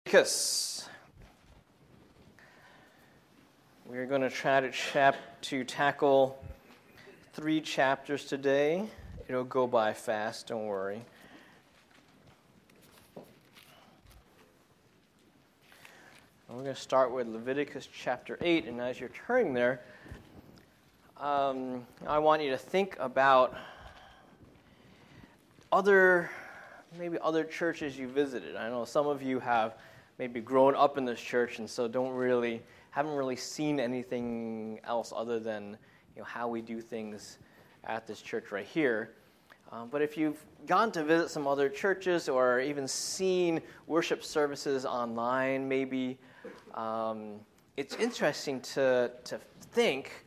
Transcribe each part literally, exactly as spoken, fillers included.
Leviticus. We're going to try to, chap- to tackle three chapters today. It'll go by fast, don't worry. And we're going to start with Leviticus chapter eight, and as you're turning there, um, I want you to think about other, maybe other churches you visited. I know some of you have maybe grown up in this church, and so don't really, haven't really seen anything else other than, you know, how we do things at this church right here. Um, but if you've gone to visit some other churches or even seen worship services online, maybe um, it's interesting to to think,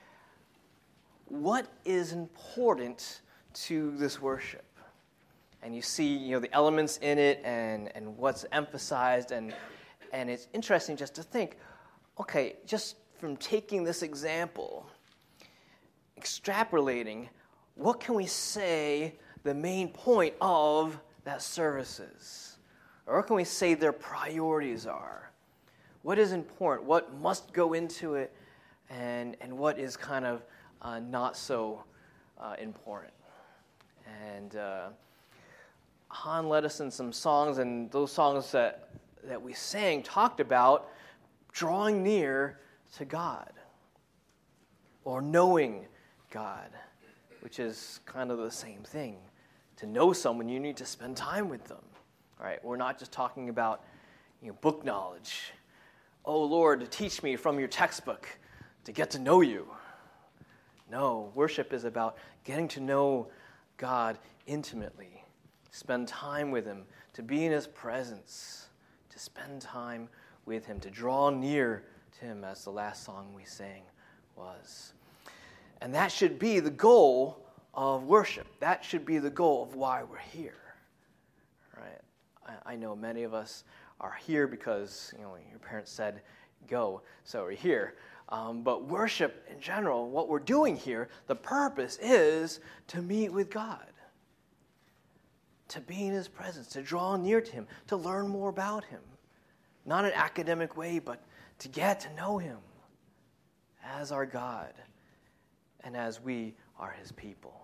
what is important to this worship? And you see, you know, the elements in it and, and what's emphasized, and and it's interesting just to think, okay, just from taking this example, extrapolating, what can we say the main point of that service is? Or what can we say their priorities are? What is important? What must go into it? And, and what is kind of uh, not so uh, important? And uh, Han led us in some songs, and those songs that, that we sang talked about drawing near to God or knowing God, which is kind of the same thing. To know someone, you need to spend time with them. All right, we're not just talking about, you know, book knowledge. Oh, Lord, teach me from your textbook to get to know you. No, worship is about getting to know God intimately, spend time with Him, to be in His presence, to spend time with Him, to draw near to Him, as the last song we sang was. And that should be the goal of worship. That should be the goal of why we're here. Right? I, I know many of us are here because, you know, your parents said go, so we're here. Um, but worship in general, what we're doing here, the purpose is to meet with God, to be in His presence, to draw near to Him, to learn more about Him. Not in an academic way, but to get to know Him as our God and as we are His people.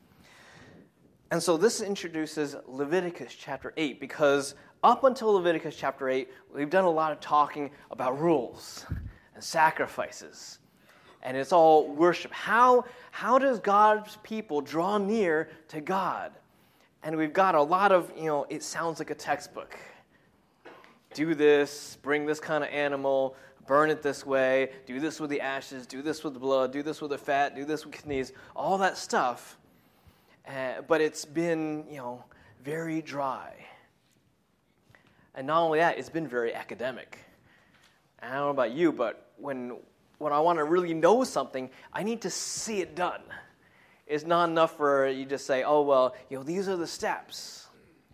And so this introduces Leviticus chapter eight, because up until Leviticus chapter eight, we've done a lot of talking about rules and sacrifices. And it's all worship. How, how does God's people draw near to God? And we've got a lot of, you know, it sounds like a textbook. Do this, bring this kind of animal, burn it this way, do this with the ashes, do this with the blood, do this with the fat, do this with kidneys, all that stuff. Uh, but it's been, you know, very dry. And not only that, it's been very academic. And I don't know about you, but when when I want to really know something, I need to see it done. It's not enough for you to say, oh, well, you know, these are the steps.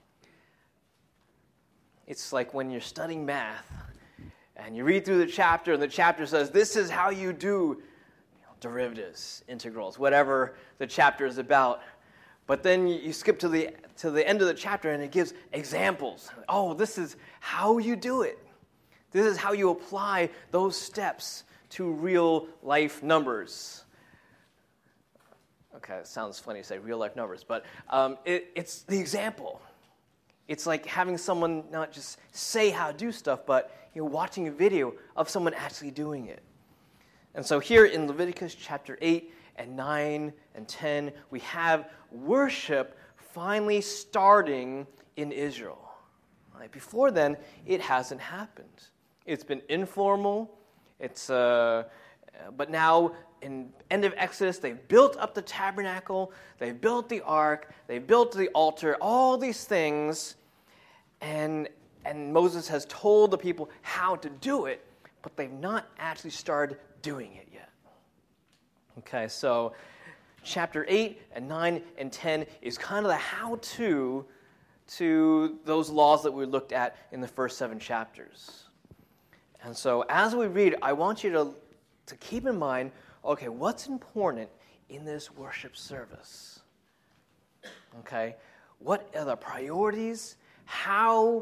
It's like when you're studying math, and you read through the chapter, and the chapter says, this is how you do, you know, derivatives, integrals, whatever the chapter is about. But then you skip to the to the end of the chapter, and it gives examples. Oh, this is how you do it. This is how you apply those steps to real life numbers. Okay, it sounds funny to say real life numbers, but um, it, it's the example. It's like having someone not just say how to do stuff, but, you know, watching a video of someone actually doing it. And so here in Leviticus chapter eight and nine and ten, we have worship finally starting in Israel. Right? Before then, it hasn't happened. It's been informal. It's uh, but now in end of Exodus, they've built up the tabernacle, they've built the ark, they've built the altar, all these things, and and Moses has told the people how to do it, but they've not actually started doing it yet. Okay, so chapter eight and nine and ten is kind of the how-to to those laws that we looked at in the first seven chapters. And so as we read, I want you to, to keep in mind, okay, what's important in this worship service? Okay, what are the priorities? How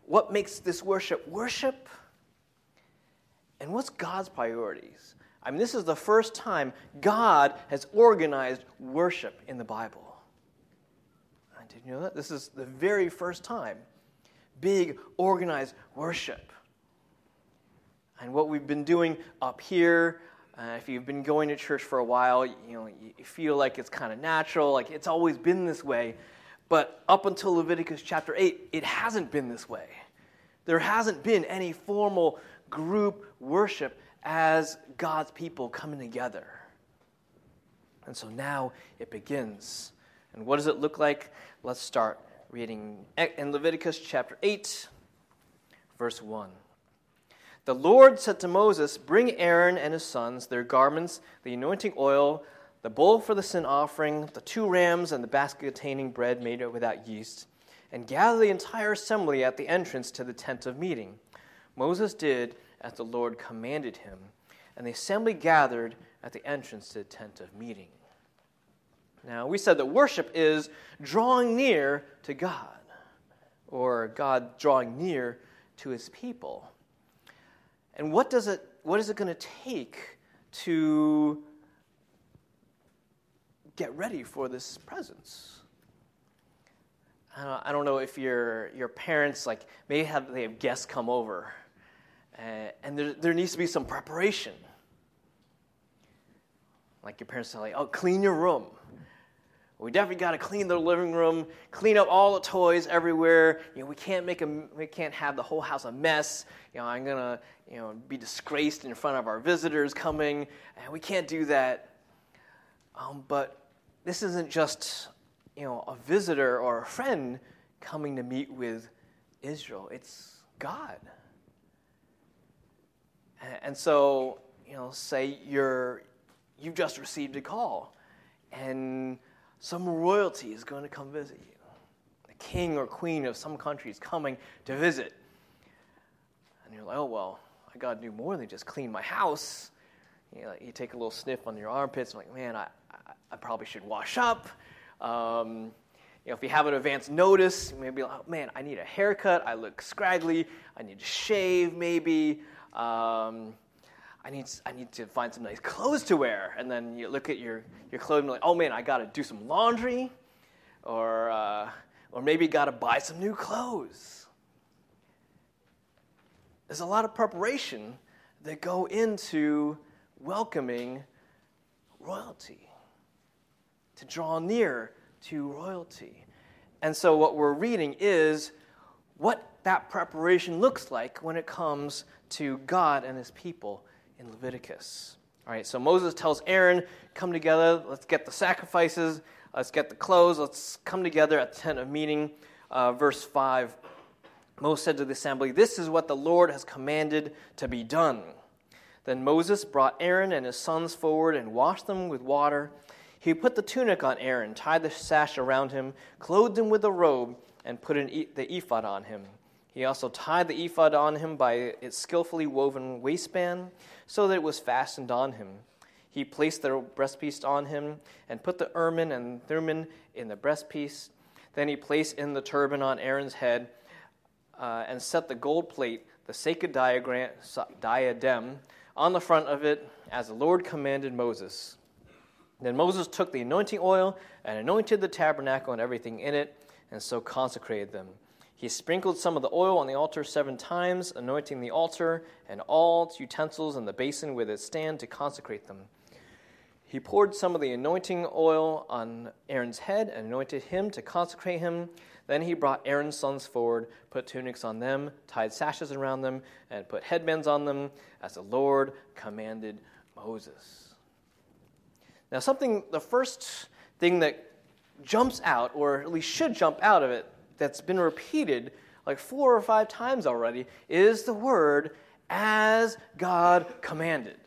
what makes this worship worship? And what's God's priorities? I mean, this is the first time God has organized worship in the Bible. Did you know that? This is the very first time. Big, organized worship. And what we've been doing up here, uh, if you've been going to church for a while, you know, you feel like it's kind of natural, like it's always been this way. But up until Leviticus chapter eight, it hasn't been this way. There hasn't been any formal group worship as God's people coming together. And so now it begins. And what does it look like? Let's start reading in Leviticus chapter eight, verse one. The Lord said to Moses, "Bring Aaron and his sons, their garments, the anointing oil, the bowl for the sin offering, the two rams, and the basket containing bread made without yeast, and gather the entire assembly at the entrance to the tent of meeting." Moses did as the Lord commanded him, and the assembly gathered at the entrance to the tent of meeting. Now, we said that worship is drawing near to God, or God drawing near to his people. And what does it, what is it going to take to get ready for this presence? I don't know if your your parents, like, may have, they have guests come over, uh, and there, there needs to be some preparation. Like your parents are like, "Oh, clean your room." We definitely got to clean the living room, clean up all the toys everywhere. You know, we can't make a, we can't have the whole house a mess. You know, I'm gonna, you know, be disgraced in front of our visitors coming, and we can't do that. Um, but this isn't just, you know, a visitor or a friend coming to meet with Israel. It's God. And so, you know, say you're, you've just received a call, and some royalty is going to come visit you. The king or queen of some country is coming to visit. And you're like, "Oh, well, I got to do more than just clean my house." You know, you take a little sniff on your armpits. I'm like, man, I, I, I probably should wash up. Um, you know, if you have an advance notice, maybe, oh, man, I need a haircut. I look scraggly. I need to shave, maybe. Um, I need I need to find some nice clothes to wear. And then you look at your, your clothes and you're like, "Oh, man, I got to do some laundry." Or, uh, or maybe got to buy some new clothes. There's a lot of preparation that go into welcoming royalty, to draw near to royalty. And so what we're reading is what that preparation looks like when it comes to God and his people in Leviticus. All right, so Moses tells Aaron, "Come together, let's get the sacrifices, let's get the clothes, let's come together at the tent of meeting." Uh, verse five, Moses said to the assembly, "This is what the Lord has commanded to be done." Then Moses brought Aaron and his sons forward and washed them with water. He put the tunic on Aaron, tied the sash around him, clothed him with a robe, and put an e- the ephod on him. He also tied the ephod on him by its skillfully woven waistband, so that it was fastened on him. He placed the breastpiece on him, and put the ermine and thummim in the breastpiece. Then he placed in the turban on Aaron's head, uh, and set the gold plate, the sacred diagram, diadem, on the front of it, as the Lord commanded Moses. Then Moses took the anointing oil and anointed the tabernacle and everything in it, and so consecrated them. He sprinkled some of the oil on the altar seven times, anointing the altar and all its utensils and the basin with its stand to consecrate them. He poured some of the anointing oil on Aaron's head and anointed him to consecrate him. Then he brought Aaron's sons forward, put tunics on them, tied sashes around them, and put headbands on them, as the Lord commanded Moses. Now, something, the first thing that jumps out, or at least should jump out of it, that's been repeated like four or five times already, is the word, "as God commanded."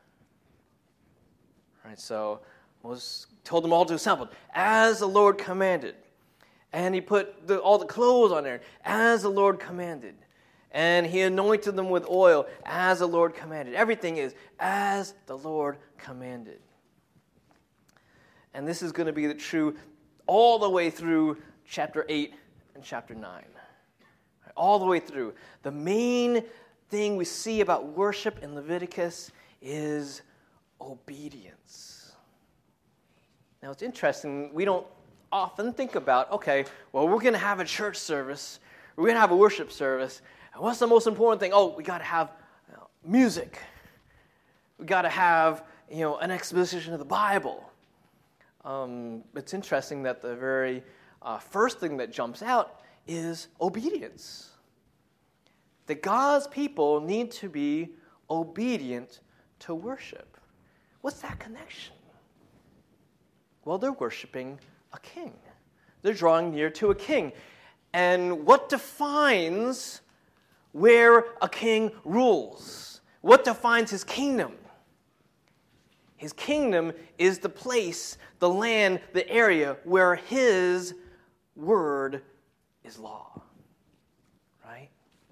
All right, so Moses told them all to assemble, as the Lord commanded. And he put the, all the clothes on there, as the Lord commanded. And he anointed them with oil, as the Lord commanded. Everything is as the Lord commanded. And this is going to be the true all the way through chapter eight and chapter nine. All the way through. The main thing we see about worship in Leviticus is obedience. Now, it's interesting. We don't often think about, okay, well, we're going to have a church service. We're going to have a worship service. And what's the most important thing? Oh, we got to have you know, music. We got to have, you know, an exposition of the Bible. Um, it's interesting that the very uh, first thing that jumps out is obedience. That God's people need to be obedient to worship. What's that connection? Well, they're worshiping a king. They're drawing near to a king. And what defines where a king rules? What defines his kingdom? His kingdom is the place, the land, the area where his word is law. Right?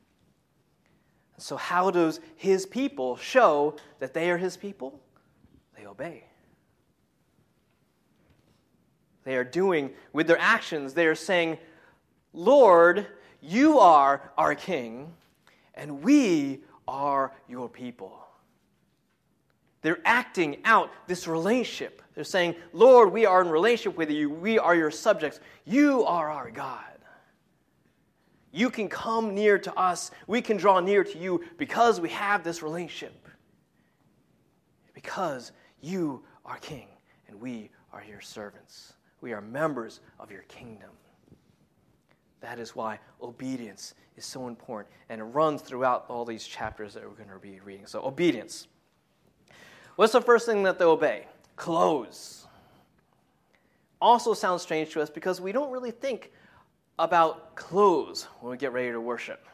So how does his people show that they are his people? They obey. They are doing, with their actions, they are saying, Lord, you are our king, and we are your people. They're acting out this relationship. They're saying, Lord, we are in relationship with you. We are your subjects. You are our God. You can come near to us. We can draw near to you because we have this relationship. Because you are king, and we are your servants. We are members of your kingdom. That is why obedience is so important, and it runs throughout all these chapters that we're going to be reading. So obedience. What's the first thing that they obey? Clothes. Also sounds strange to us because we don't really think about clothes when we get ready to worship.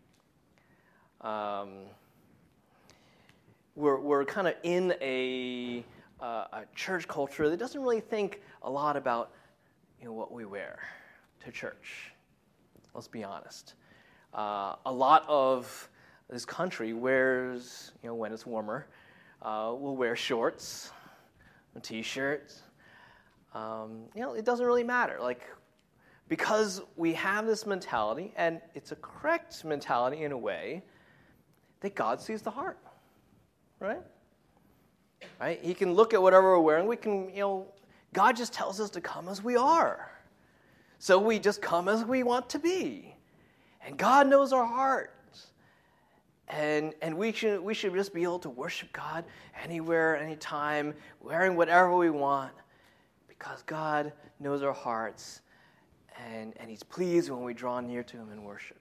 Um, we're we're kind of in a, uh, a church culture that doesn't really think a lot about you know what we wear to church. Let's be honest. Uh, a lot of this country wears, you know, when it's warmer, uh, we'll wear shorts, and t-shirts. Um, you know, it doesn't really matter. Like, because we have this mentality, and it's a correct mentality in a way, that God sees the heart, right? Right? He can look at whatever we're wearing. We can, you know, God just tells us to come as we are. So we just come as we want to be. And God knows our hearts. And and we should we should just be able to worship God anywhere, anytime, wearing whatever we want, because God knows our hearts, and, and He's pleased when we draw near to Him in worship.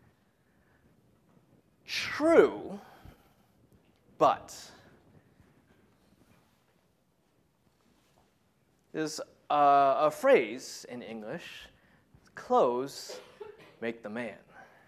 True, but there's a, a phrase in English, clothes make the man.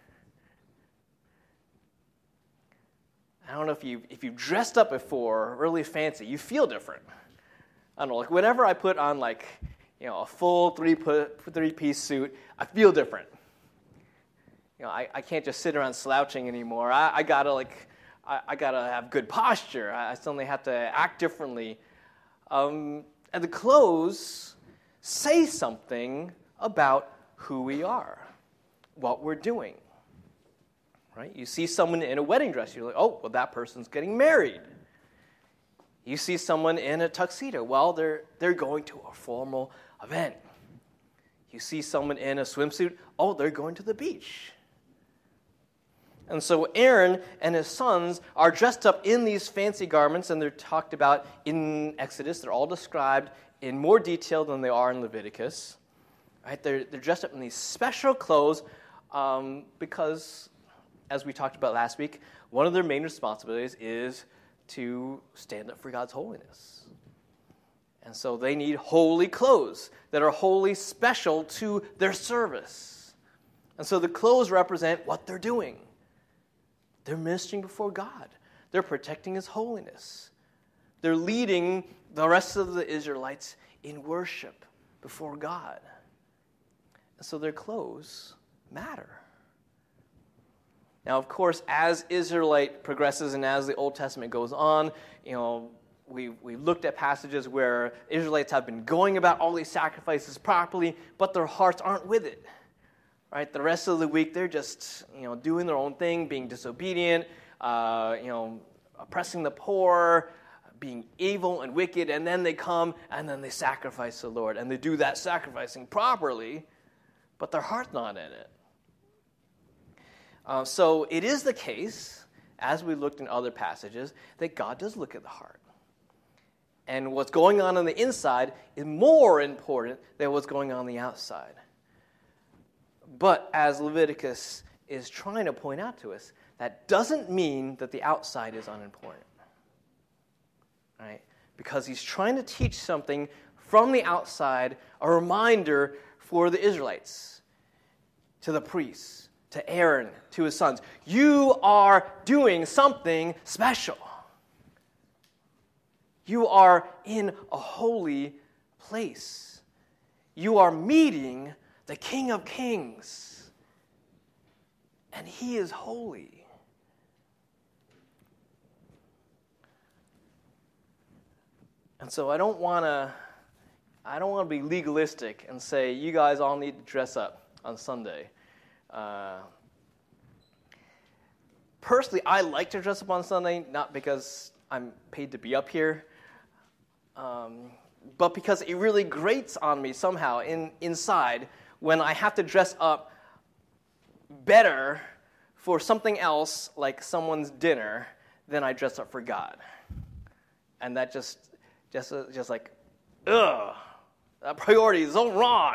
I don't know if you if you've dressed up before, really fancy, you feel different. I don't know, like whenever I put on like, you know, a full three put, three-piece suit, I feel different. You know, I, I can't just sit around slouching anymore. I, I gotta like, I, I gotta have good posture. I, I suddenly have to act differently. Um, and the clothes say something about who we are, what we're doing. Right? You see someone in a wedding dress, you're like, oh, well, that person's getting married. You see someone in a tuxedo, well, they're they're going to a formal event. You see someone in a swimsuit, oh, they're going to the beach. And so Aaron and his sons are dressed up in these fancy garments, and they're talked about in Exodus. They're all described in more detail than they are in Leviticus. Right? They're, they're dressed up in these special clothes um, because, as we talked about last week, one of their main responsibilities is to stand up for God's holiness. And so they need holy clothes that are wholly special to their service. And so the clothes represent what they're doing. They're ministering before God. They're protecting His holiness. They're leading the rest of the Israelites in worship before God. And so their clothes matter. Now, of course, as Israelite progresses and as the Old Testament goes on, you know, we we looked at passages where Israelites have been going about all these sacrifices properly, but their hearts aren't with it. right? The rest of the week, they're just, you know, doing their own thing, being disobedient, uh, you know, oppressing the poor, being evil and wicked, and then they come and then they sacrifice the Lord, and they do that sacrificing properly, but their heart's not in it. Uh, so it is the case, as we looked in other passages, that God does look at the heart. And what's going on on the inside is more important than what's going on the outside. But as Leviticus is trying to point out to us, that doesn't mean that the outside is unimportant. Right? Because he's trying to teach something from the outside, a reminder for the Israelites, to the priests, to Aaron, to his sons. You are doing something special. You are in a holy place. You are meeting the King of Kings. And he is holy. And so I don't want to I don't want to be legalistic and say you guys all need to dress up on Sunday. Uh, personally, I like to dress up on Sunday, not because I'm paid to be up here, um, but because it really grates on me somehow in, inside when I have to dress up better for something else, like someone's dinner, than I dress up for God. And that just, just, just like, ugh, that priority is so wrong.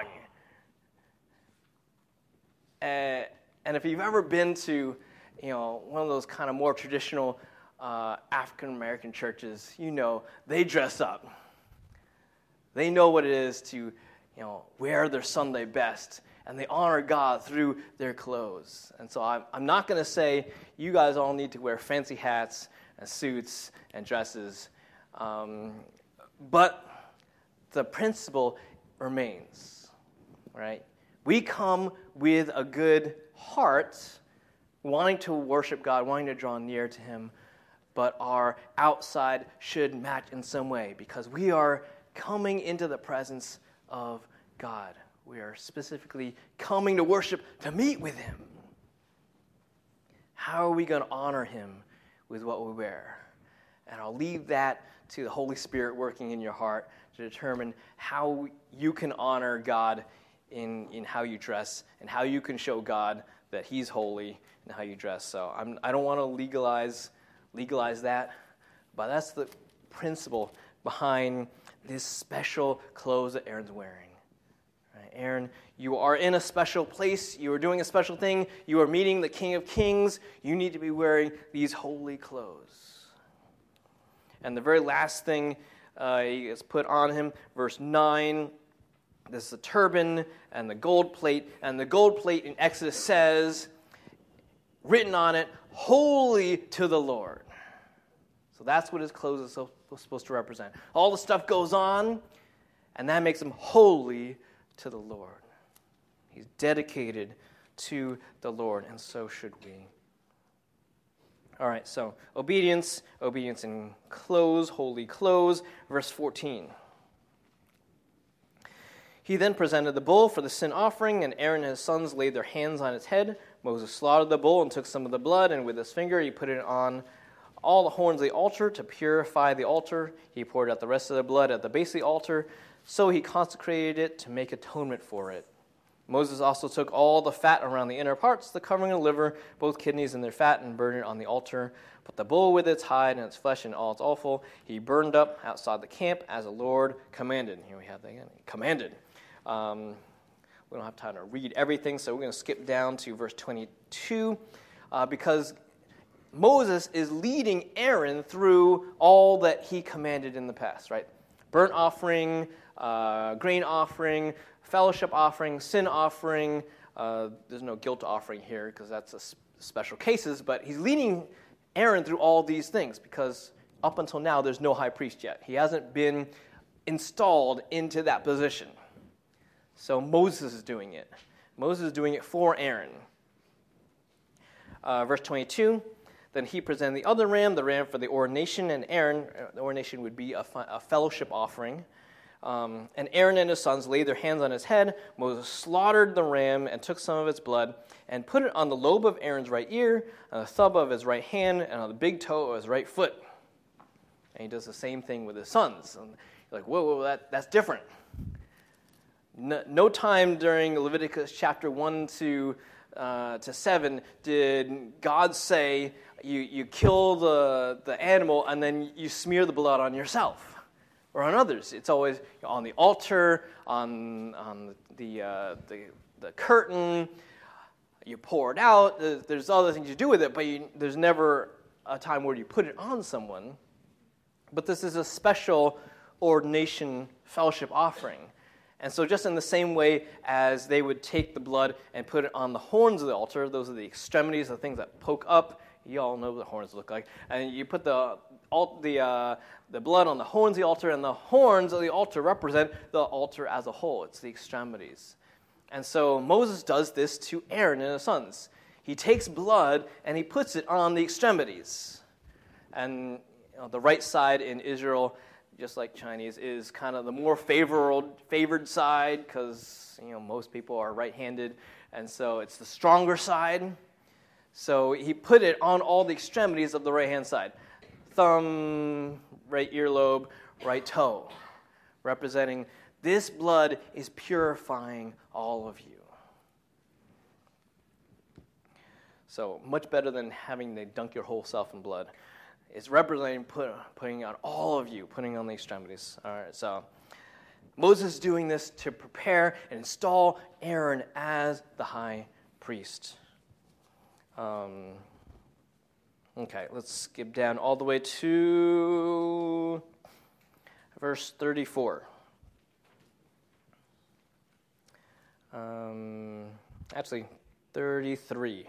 Uh, and if you've ever been to, you know, one of those kind of more traditional uh, African American churches, you know they dress up. They know what it is to, you know, wear their Sunday best, and they honor God through their clothes. And so I'm, I'm not going to say you guys all need to wear fancy hats and suits and dresses, um, but the principle remains, right? We come with a good heart, wanting to worship God, wanting to draw near to him, but our outside should match in some way because we are coming into the presence of God. We are specifically coming to worship, to meet with him. How are we going to honor him with what we wear? And I'll leave that to the Holy Spirit working in your heart to determine how you can honor God in, in how you dress and how you can show God that he's holy in how you dress. So I'm, I don't want to legalize legalize that, but that's the principle behind this special clothes that Aaron's wearing. Right? Aaron, you are in a special place. You are doing a special thing. You are meeting the King of Kings. You need to be wearing these holy clothes. And the very last thing uh, he has put on him, verse nine, this is the turban and the gold plate. And the gold plate in Exodus says, written on it, holy to the Lord. So that's what his clothes are so, supposed to represent. All the stuff goes on, and that makes him holy to the Lord. He's dedicated to the Lord, and so should we. All right, so obedience, obedience in clothes, holy clothes, verse fourteen. He then presented the bull for the sin offering, and Aaron and his sons laid their hands on its head. Moses slaughtered the bull and took some of the blood, and with his finger he put it on all the horns of the altar to purify the altar. He poured out the rest of the blood at the base of the altar, so he consecrated it to make atonement for it. Moses also took all the fat around the inner parts, the covering and liver, both kidneys and their fat, and burned it on the altar. But the bull with its hide and its flesh and all its offal, he burned up outside the camp as the Lord commanded. Here we have that again. Commanded. Um, we don't have time to read everything, so we're going to skip down to verse twenty-two, uh, because Moses is leading Aaron through all that he commanded in the past, right? Burnt offering, uh, grain offering, fellowship offering, sin offering. Uh, there's no guilt offering here because that's a sp- special cases, but he's leading Aaron through all these things because up until now there's no high priest yet. He hasn't been installed into that position. So Moses is doing it. Moses is doing it for Aaron. Uh, verse twenty-two, then he presented the other ram, the ram for the ordination, and Aaron, the ordination would be a, a fellowship offering, Um, and Aaron and his sons laid their hands on his head. Moses slaughtered the ram and took some of its blood and put it on the lobe of Aaron's right ear, on the thumb of his right hand, and on the big toe of his right foot. And he does the same thing with his sons. And you're like, whoa, whoa, that, that's different. No, no time during Leviticus chapter one to, uh, to seven did God say, you, you kill the, the animal and then you smear the blood on yourself or on others. It's always on the altar, on, on the, uh, the, the curtain. You pour it out. There's other things you do with it, but you, there's never a time where you put it on someone. But this is a special ordination fellowship offering. And so just in the same way as they would take the blood and put it on the horns of the altar, those are the extremities, the things that poke up. You all know what the horns look like. And you put the the uh, the blood on the horns of the altar, and the horns of the altar represent the altar as a whole. It's the extremities. And so Moses does this to Aaron and his sons. He takes blood and he puts it on the extremities. And you know, the right side in Israel, just like Chinese, is kind of the more favored favored side because you know most people are right-handed, and so it's the stronger side. So he put it on all the extremities of the right-hand side. Thumb, right earlobe, right toe, representing this blood is purifying all of you. So much better than having to dunk your whole self in blood. It's representing put, putting on all of you, putting on the extremities. All right, so Moses is doing this to prepare and install Aaron as the high priest. Um, okay, let's skip down all the way to verse thirty-four. Um, actually, thirty-three.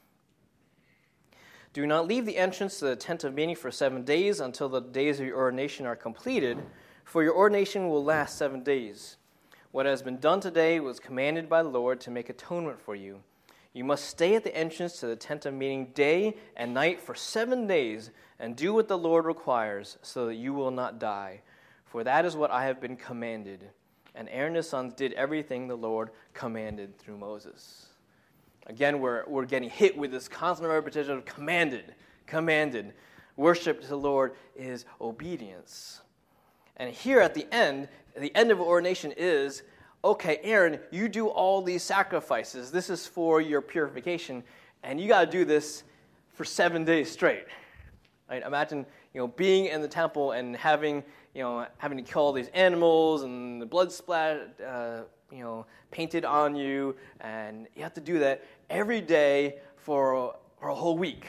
Do not leave the entrance to the tent of meeting for seven days until the days of your ordination are completed, for your ordination will last seven days. What has been done today was commanded by the Lord to make atonement for you. You must stay at the entrance to the tent of meeting day and night for seven days and do what the Lord requires so that you will not die. For that is what I have been commanded. And Aaron and his sons did everything the Lord commanded through Moses. Again, we're, we're getting hit with this constant repetition of commanded, commanded. Worship to the Lord is obedience. And here at the end, the end of ordination is, okay, Aaron, you do all these sacrifices. This is for your purification, and you got to do this for seven days straight. Right? Imagine, you know, being in the temple and having, you know, having to kill all these animals and the blood splat, uh, you know, painted on you, and you have to do that every day for, for a whole week.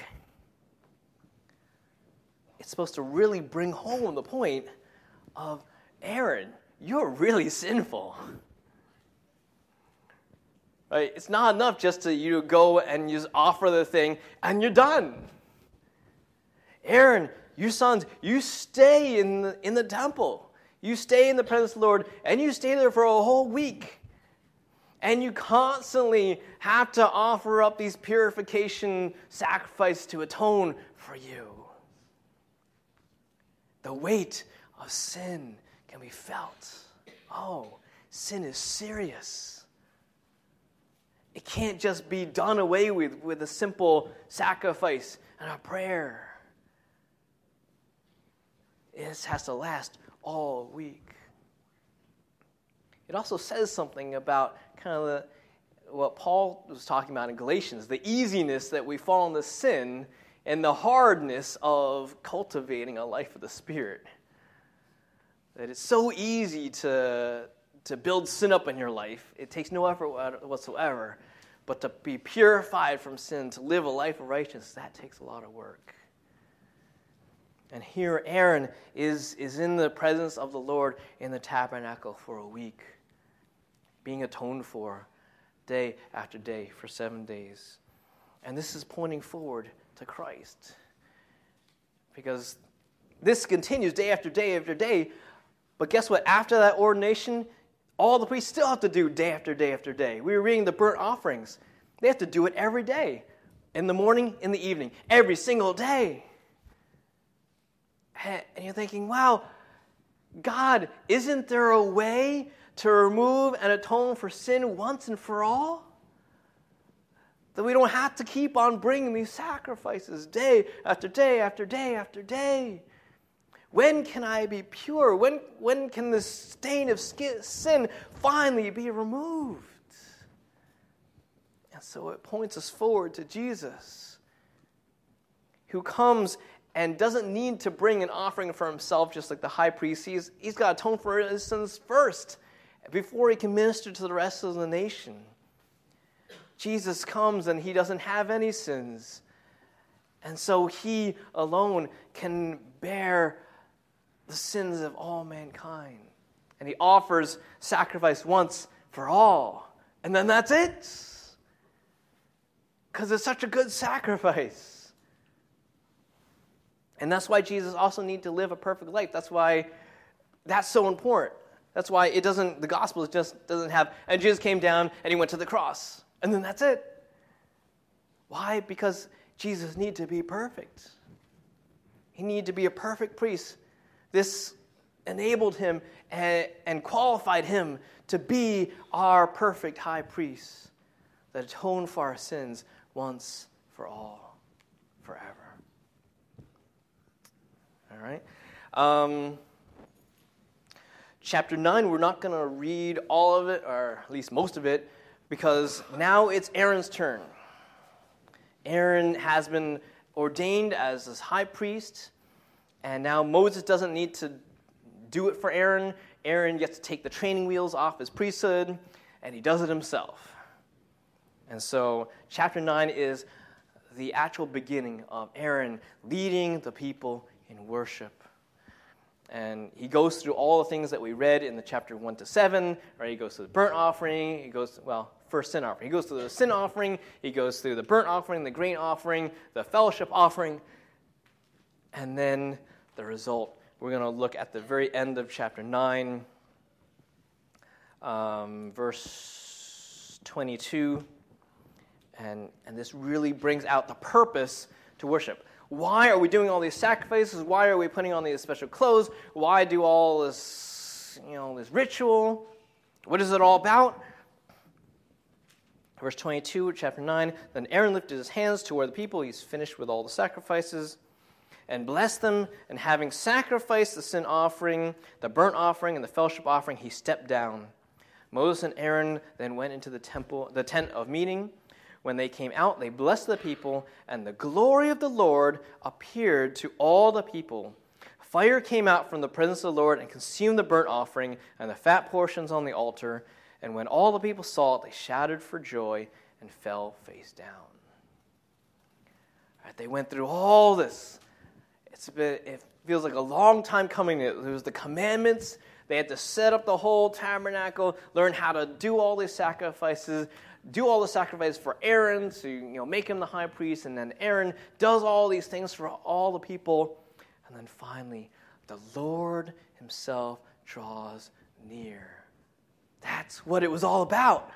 It's supposed to really bring home the point of, Aaron, you're really sinful. Right? It's not enough just to you go and you just offer the thing and you're done. Aaron, you sons, you stay in the, in the temple. You stay in the presence of the Lord and you stay there for a whole week. And you constantly have to offer up these purification sacrifices to atone for you. The weight of sin can be felt. Oh, sin is serious. It can't just be done away with with a simple sacrifice and a prayer. It has to last all week. It also says something about kind of the, what Paul was talking about in Galatians, the easiness that we fall into sin and the hardness of cultivating a life of the Spirit. That it's so easy to, to build sin up in your life. It takes no effort whatsoever. But to be purified from sin, to live a life of righteousness, that takes a lot of work. And here Aaron is, is in the presence of the Lord in the tabernacle for a week, being atoned for day after day for seven days. And this is pointing forward to Christ. Because this continues day after day after day. But guess what? After that ordination, all the priests still have to do day after day after day. We were reading the burnt offerings. They have to do it every day. In the morning, in the evening. Every single day. And you're thinking, wow, God, isn't there a way to remove and atone for sin once and for all? That we don't have to keep on bringing these sacrifices day after day after day after day. When can I be pure? When, when can this stain of sin finally be removed? And so it points us forward to Jesus, who comes and doesn't need to bring an offering for himself just like the high priest. He's, he's got to atone for his sins first before he can minister to the rest of the nation. Jesus comes and he doesn't have any sins. And so he alone can bear the sins of all mankind. And he offers sacrifice once for all. And then that's it. Because it's such a good sacrifice. And that's why Jesus also needs to live a perfect life. That's why that's so important. That's why it doesn't, the gospel just doesn't have, and Jesus came down and he went to the cross. And then that's it. Why? Because Jesus needed to be perfect. He needed to be a perfect priest. This enabled him and, and qualified him to be our perfect high priest that atoned for our sins once for all, forever. All right. Um, chapter nine, we're not going to read all of it, or at least most of it, because now it's Aaron's turn. Aaron has been ordained as this high priest, and now Moses doesn't need to do it for Aaron. Aaron gets to take the training wheels off his priesthood, and he does it himself. And so chapter nine is the actual beginning of Aaron leading the people in worship. And he goes through all the things that we read in the chapter one to seven, right? He goes through the burnt offering, he goes, well, first sin offering. He goes through the sin offering, he goes through the burnt offering, the grain offering, the fellowship offering, and then the result. We're going to look at the very end of chapter nine, um, verse twenty-two, and, and this really brings out the purpose to worship. Why are we doing all these sacrifices? Why are we putting on these special clothes? Why do all this, you know, this ritual? What is it all about? Verse twenty-two, chapter nine, then Aaron lifted his hands toward the people. He's finished with all the sacrifices, and blessed them, and having sacrificed the sin offering, the burnt offering, and the fellowship offering, he stepped down. Moses and Aaron then went into the temple, the tent of meeting. When they came out, they blessed the people, and the glory of the Lord appeared to all the people. Fire came out from the presence of the Lord and consumed the burnt offering and the fat portions on the altar. And when all the people saw it, they shouted for joy and fell face down. All right, they went through all this. It's been, it feels like a long time coming. It was the commandments. They had to set up the whole tabernacle, learn how to do all these sacrifices, do all the sacrifices for Aaron to, you know, make him the high priest, and then Aaron does all these things for all the people. And then finally, the Lord himself draws near. That's what it was all about.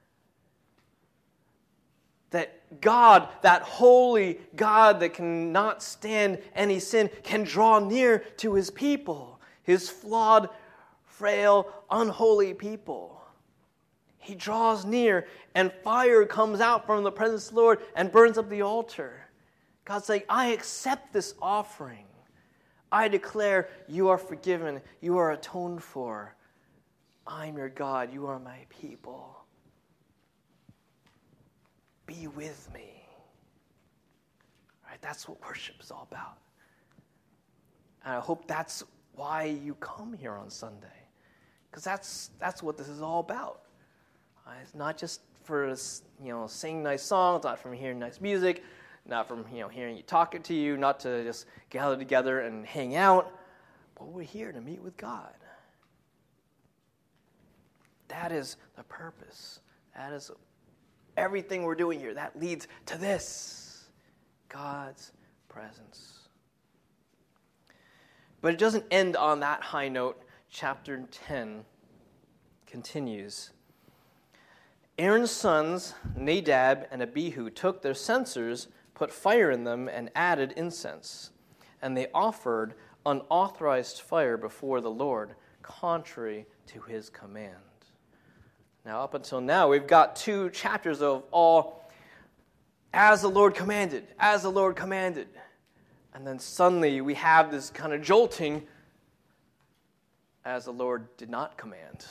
That God, that holy God that cannot stand any sin, can draw near to his people, his flawed, frail, unholy people. He draws near, and fire comes out from the presence of the Lord and burns up the altar. God's saying, I accept this offering. I declare you are forgiven. You are atoned for. I'm your God. You are my people. Be with me. All right, that's what worship is all about. And I hope that's why you come here on Sunday. Because that's that's what this is all about. Uh, it's not just for us, you know, sing nice songs, not from hearing nice music, not from, you know, hearing you talking to you, not to just gather together and hang out, but we're here to meet with God. That is the purpose. That is everything we're doing here. That leads to this, God's presence. But it doesn't end on that high note. Chapter ten continues. Aaron's sons, Nadab and Abihu, took their censers, put fire in them, and added incense. And they offered unauthorized fire before the Lord, contrary to his command. Now, up until now, we've got two chapters of all as the Lord commanded, as the Lord commanded. And then suddenly we have this kind of jolting as the Lord did not command.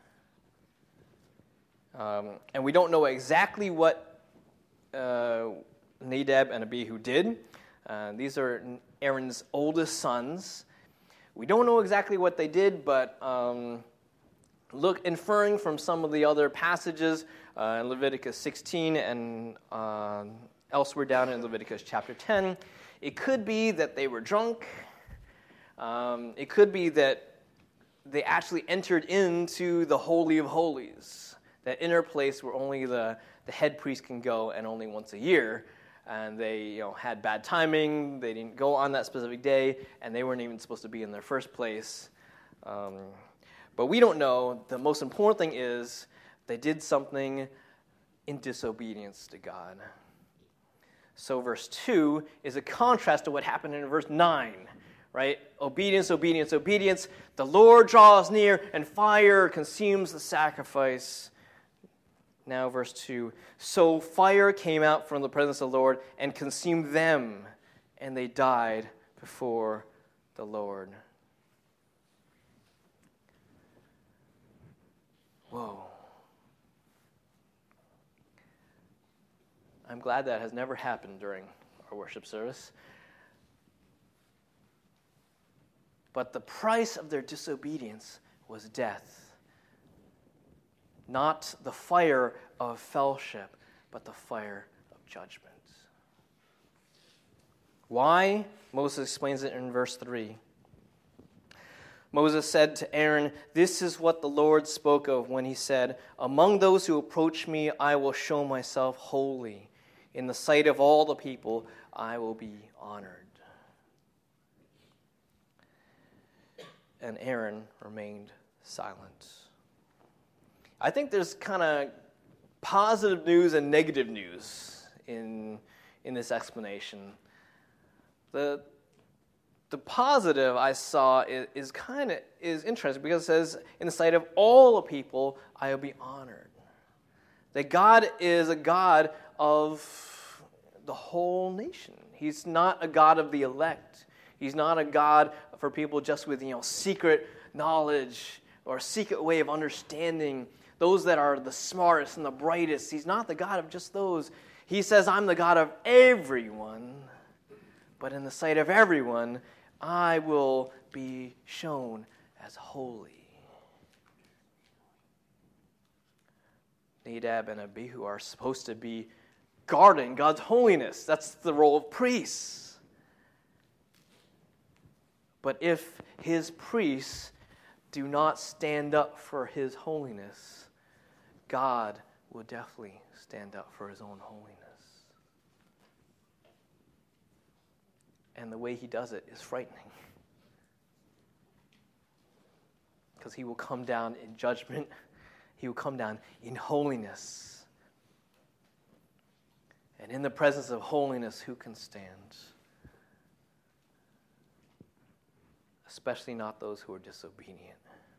Um, and we don't know exactly what uh, Nadab and Abihu did. Uh, these are Aaron's oldest sons. We don't know exactly what they did, but um, look, inferring from some of the other passages uh, in Leviticus sixteen and uh, elsewhere down in Leviticus chapter ten, it could be that they were drunk. Um, it could be that they actually entered into the Holy of Holies, that inner place where only the, the head priest can go, and only once a year. And they, you know, had bad timing. They didn't go on that specific day, and they weren't even supposed to be in their first place. Um, but we don't know. The most important thing is they did something in disobedience to God. So verse two is a contrast to what happened in verse nine. Right? Obedience, obedience, obedience. The Lord draws near, and fire consumes the sacrifice. Now, verse two. So fire came out from the presence of the Lord and consumed them, and they died before the Lord. Whoa. I'm glad that has never happened during our worship service. But the price of their disobedience was death. Not the fire of fellowship, but the fire of judgment. Why? Moses explains it in verse three. Moses said to Aaron, "This is what the Lord spoke of when he said, 'Among those who approach me, I will show myself holy. In the sight of all the people, I will be honored.'" And Aaron remained silent. I think there's kind of positive news and negative news in, in this explanation. The, the positive I saw is, is kind of is interesting because it says, "In the sight of all the people, I will be honored." That God is a God of the whole nation. He's not a God of the elect. He's not a God for people just with, you know, secret knowledge or a secret way of understanding, those that are the smartest and the brightest. He's not the God of just those. He says, "I'm the God of everyone, but in the sight of everyone, I will be shown as holy." Nadab and Abihu are supposed to be guarding God's holiness. That's the role of priests. But if his priests do not stand up for his holiness, God will definitely stand up for his own holiness. And the way he does it is frightening. Because he will come down in judgment. He will come down in holiness. And in the presence of holiness, who can stand? Especially not those who are disobedient.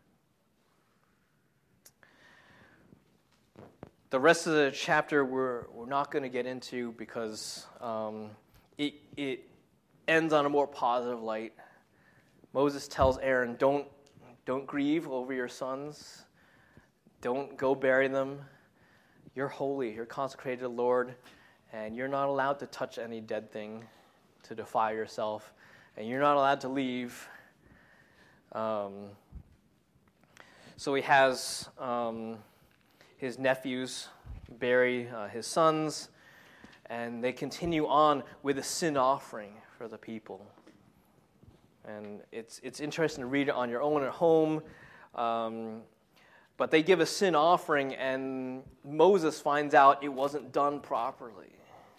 The rest of the chapter we're, we're not going to get into because um, it, it ends on a more positive light. Moses tells Aaron, don't, don't grieve over your sons. Don't go bury them. You're holy. You're consecrated to the Lord. And you're not allowed to touch any dead thing to defile yourself. And you're not allowed to leave. Um, so he has um, his nephews bury uh, his sons, and they continue on with a sin offering for the people. And it's it's interesting to read it on your own at home. Um, but they give a sin offering, and Moses finds out it wasn't done properly.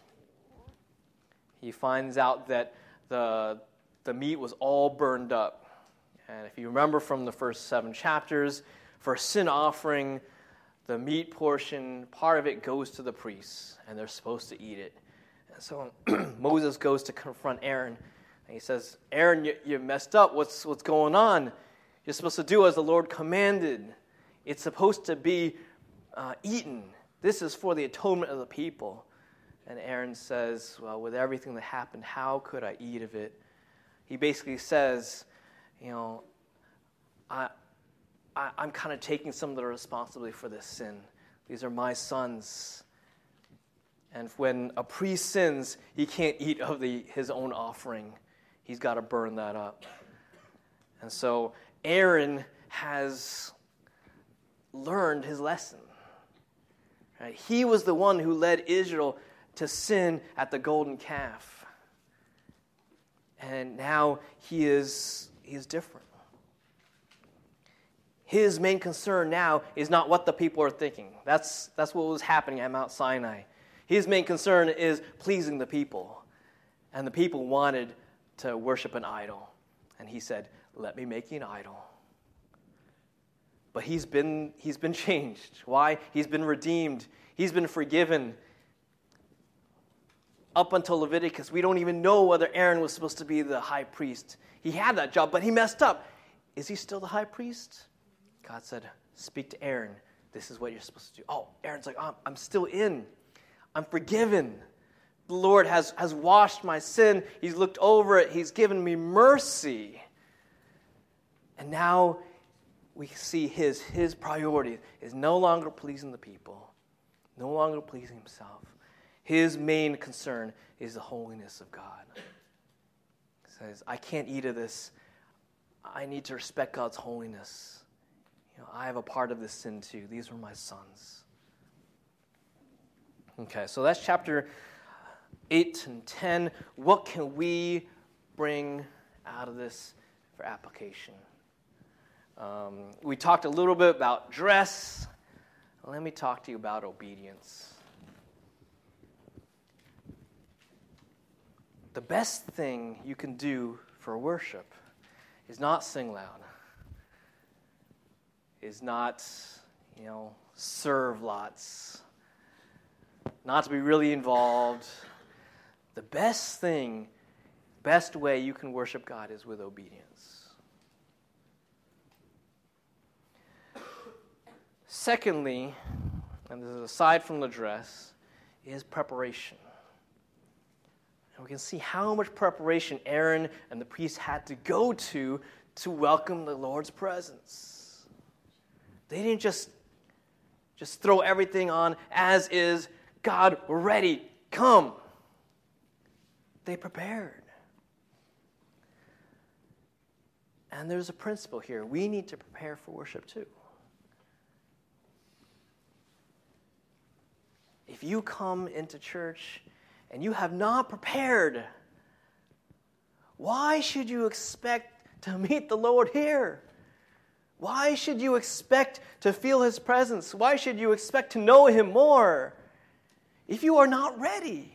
He finds out that the the meat was all burned up. And if you remember from the first seven chapters, for a sin offering, the meat portion, part of it goes to the priests, and they're supposed to eat it. And so Moses goes to confront Aaron And he says, Aaron, you, you messed up. What's, what's going on? You're supposed to do as the Lord commanded. It's supposed to be uh, eaten. This is for the atonement of the people. And Aaron says, well, with everything that happened, how could I eat of it? He basically says, you know, I, I, I'm kind of taking some of the responsibility for this sin. These are my sons. And when a priest sins, he can't eat of the, his own offering. He's got to burn that up. And so Aaron has learned his lesson. Right? He was the one who led Israel to sin at the golden calf. And now he is, he is different. His main concern now is not what the people are thinking. That's, that's what was happening at Mount Sinai. His main concern is pleasing the people. And the people wanted to worship an idol. And he said, let me make you an idol. But he's been, he's been changed. Why? He's been redeemed. He's been forgiven. Up until Leviticus, we don't even know whether Aaron was supposed to be the high priest. He had that job, but he messed up. Is he still the high priest? God said, speak to Aaron. This is what you're supposed to do. Oh, Aaron's like, oh, I'm still in. I'm forgiven. The Lord has, has washed my sin. He's looked over it. He's given me mercy. And now we see his, his priority is no longer pleasing the people, no longer pleasing himself. His main concern is the holiness of God. He says, I can't eat of this. I need to respect God's holiness. You know, I have a part of this sin too. These were my sons. Okay, so that's chapter eight and ten. What can we bring out of this for application? Um, we talked a little bit about dress. Let me talk to you about obedience. The best thing you can do for worship is not sing loud, is not, you know, serve lots, not to be really involved. The best thing, best way you can worship God is with obedience. Secondly, and this is aside from the dress, is preparation. And we can see how much preparation Aaron and the priests had to go to to welcome the Lord's presence. They didn't just, just throw everything on as is. God, we're ready. Come. They prepared. And there's a principle here. We need to prepare for worship too. If you come into church and you have not prepared, why should you expect to meet the Lord here? Why should you expect to feel His presence? Why should you expect to know Him more if you are not ready?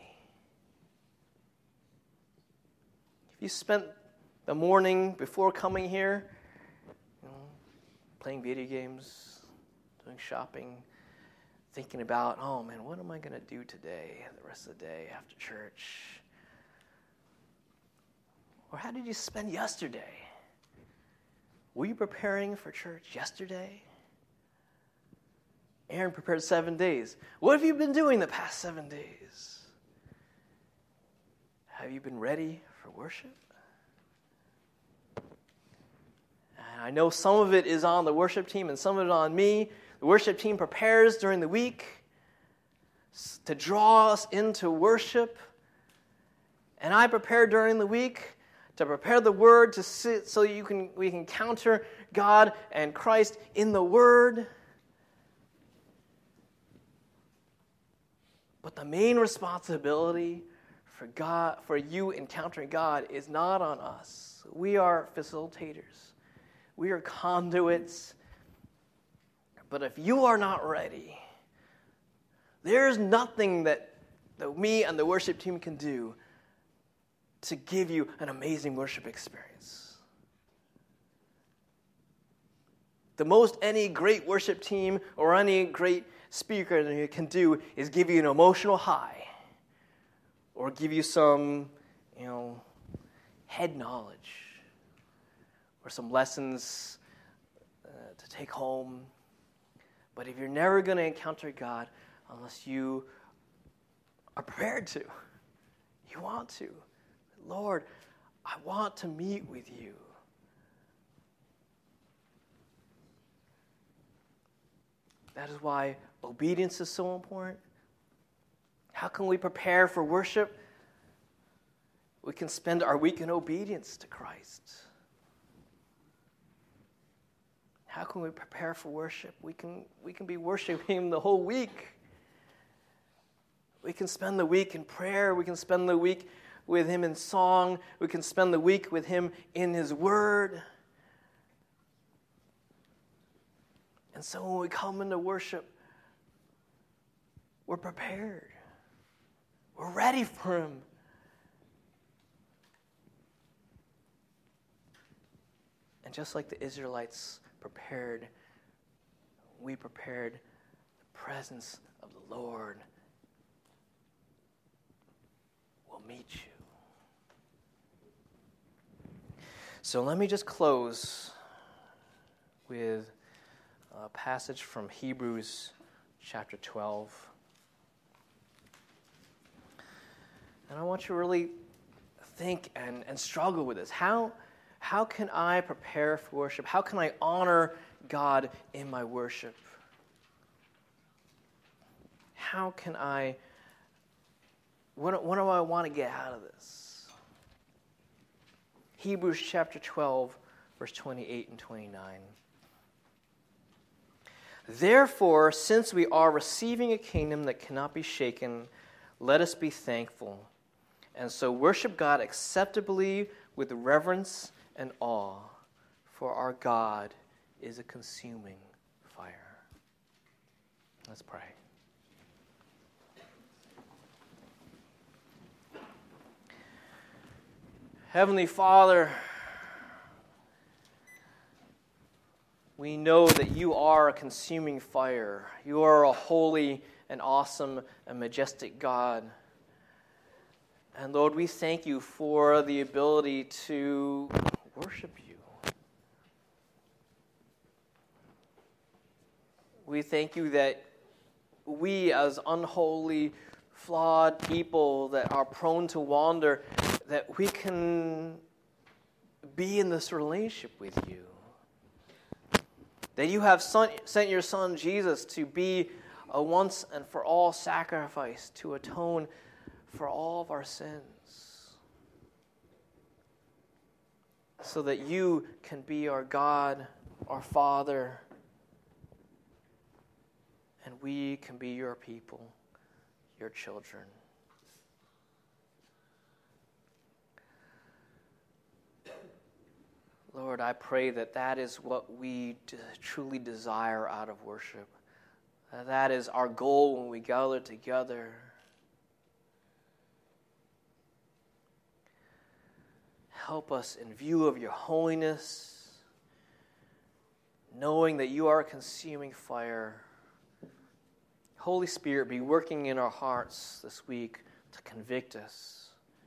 If you spent the morning before coming here, you know, playing video games, doing shopping, thinking about, oh man, what am I going to do today, the rest of the day after church? Or how did you spend yesterday? Were you preparing for church yesterday? Aaron prepared seven days. What have you been doing the past seven days? Have you been ready for worship? And I know some of it is on the worship team and some of it on me. The worship team prepares during the week to draw us into worship. And I prepare during the week to prepare the Word to sit so you can we can encounter God and Christ in the Word. But the main responsibility for God, for you encountering God, is not on us. We are facilitators. We are conduits. But if you are not ready, there's nothing that, that me and the worship team can do to give you an amazing worship experience. The most any great worship team or any great speaker can do is give you an emotional high or give you some, you know, head knowledge or some lessons uh, to take home. But if you're never going to encounter God unless you are prepared to, you want to, Lord, I want to meet with you. That is why obedience is so important. How can we prepare for worship? We can spend our week in obedience to Christ. How can we prepare for worship? We can, we can be worshiping Him the whole week. We can spend the week in prayer. We can spend the week with Him in song. We can spend the week with Him in His Word. And so when we come into worship, we're prepared. We're ready for Him. And just like the Israelites prepared, we prepared the presence of the Lord will meet you. So let me just close with a passage from Hebrews chapter twelve. And I want you to really think and, and struggle with this. How, how can I prepare for worship? How can I honor God in my worship? How can I, what, what do I want to get out of this? Hebrews chapter twelve, verse twenty-eight and twenty-nine. Therefore, since we are receiving a kingdom that cannot be shaken, let us be thankful, and so worship God acceptably with reverence and awe, for our God is a consuming fire. Let's pray. Heavenly Father, we know that you are a consuming fire. You are a holy and awesome and majestic God. And Lord, we thank you for the ability to worship you. We thank you that we, as unholy, flawed people that are prone to wander, that we can be in this relationship with you. That you have son, sent your Son, Jesus, to be a once and for all sacrifice to atone for all of our sins. So that you can be our God, our Father, and we can be your people, your children. Lord, I pray that that is what we de- truly desire out of worship. That, that is our goal when we gather together. Help us in view of your holiness, knowing that you are a consuming fire. Holy Spirit, be working in our hearts this week to convict us.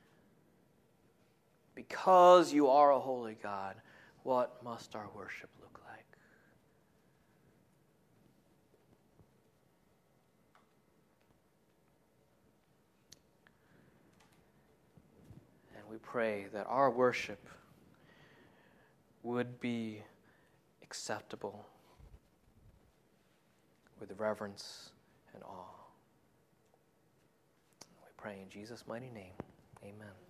Because you are a holy God, what must our worship look like? And we pray that our worship would be acceptable with reverence and awe. We pray in Jesus' mighty name. Amen.